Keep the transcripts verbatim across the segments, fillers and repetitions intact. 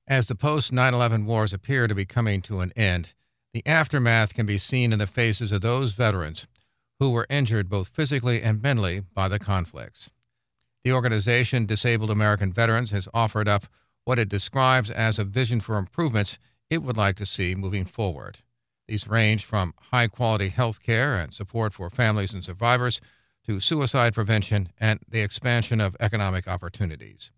As the post nine eleven wars appear to be coming to an end, the aftermath can be seen in the faces of those veterans who were injured both physically and mentally by the conflicts. The organization Disabled American Veterans has offered up what it describes as a vision for improvements it would like to see moving forward. These range from high-quality health care and support for families and survivors to suicide prevention and the expansion of economic opportunities.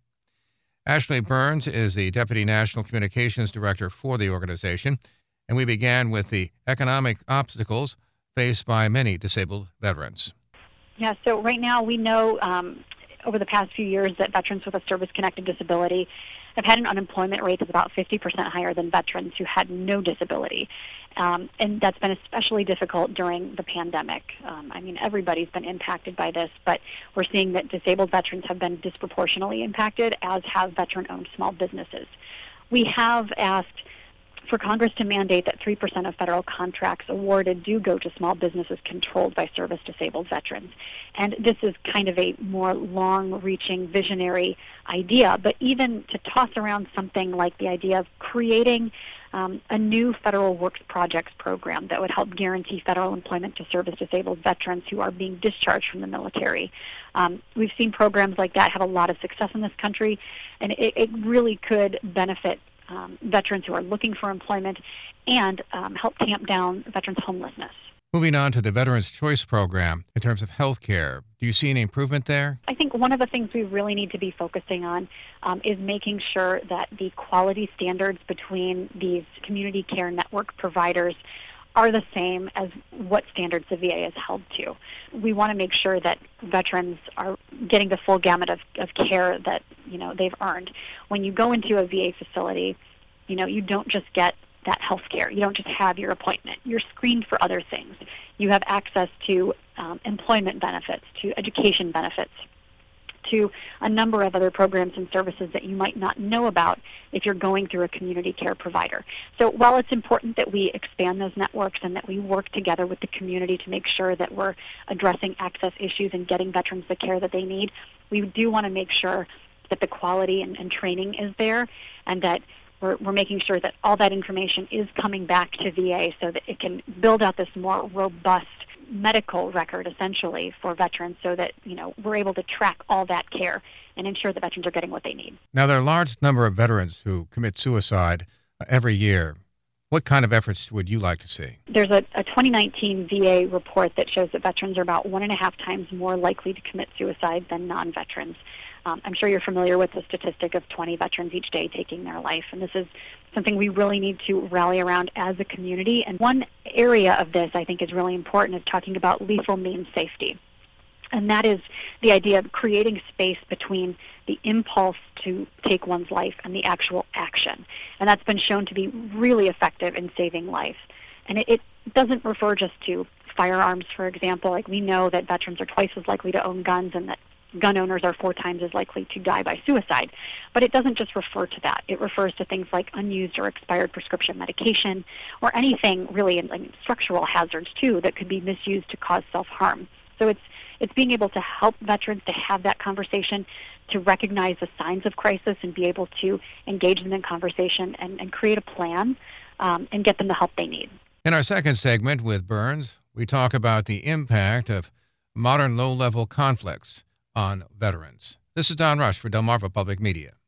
Ashley Burns is the Deputy National Communications Director for the organization, and we began with the economic obstacles faced by many disabled veterans. Yeah, so right now we know um, over the past few years that veterans with a service-connected disability have had an unemployment rate that's about fifty percent higher than veterans who had no disability. Um, and that's been especially difficult during the pandemic. Um, I mean, everybody's been impacted by this, but we're seeing that disabled veterans have been disproportionately impacted, as have veteran-owned small businesses. We have asked for Congress to mandate that three percent of federal contracts awarded do go to small businesses controlled by service-disabled veterans. And this is kind of a more long-reaching, visionary idea, but even to toss around something like the idea of creating um, a new federal works projects program that would help guarantee federal employment to service-disabled veterans who are being discharged from the military. Um, we've seen programs like that have a lot of success in this country, and it, it really could benefit Um, veterans who are looking for employment and um, help tamp down veterans' homelessness. Moving on to the Veterans Choice Program, in terms of health care, do you see any improvement there? I think one of the things we really need to be focusing on um, is making sure that the quality standards between these community care network providers are the same as what standards the V A is held to. We want to make sure that veterans are getting the full gamut of, of care that, you know, they've earned. When you go into a V A facility, you know, you don't just get that health care. You don't just have your appointment. You're screened for other things. You have access to um, employment benefits, to education benefits, to a number of other programs and services that you might not know about if you're going through a community care provider. So while it's important that we expand those networks and that we work together with the community to make sure that we're addressing access issues and getting veterans the care that they need, we do want to make sure that the quality and, and training is there, and that we're, we're making sure that all that information is coming back to V A so that it can build out this more robust medical record, essentially, for veterans, so that, you know, we're able to track all that care and ensure that veterans are getting what they need. Now, there are a large number of veterans who commit suicide uh, every year. What kind of efforts would you like to see? There's a, a twenty nineteen V A report that shows that veterans are about one and a half times more likely to commit suicide than non-veterans. Um, I'm sure you're familiar with the statistic of twenty veterans each day taking their life, and this is something we really need to rally around as a community. And one area of this I think is really important is talking about lethal means safety. And that is the idea of creating space between the impulse to take one's life and the actual action. And that's been shown to be really effective in saving life. And it, it doesn't refer just to firearms, for example. Like, we know that veterans are twice as likely to own guns and that gun owners are four times as likely to die by suicide. But it doesn't just refer to that. It refers to things like unused or expired prescription medication, or anything really, in, like structural hazards too, that could be misused to cause self-harm. So it's it's being able to help veterans to have that conversation, to recognize the signs of crisis and be able to engage them in conversation and, and create a plan um, and get them the help they need. In our second segment with Burns, we talk about the impact of modern low-level conflicts on veterans. This is Don Rush for Delmarva Public Media.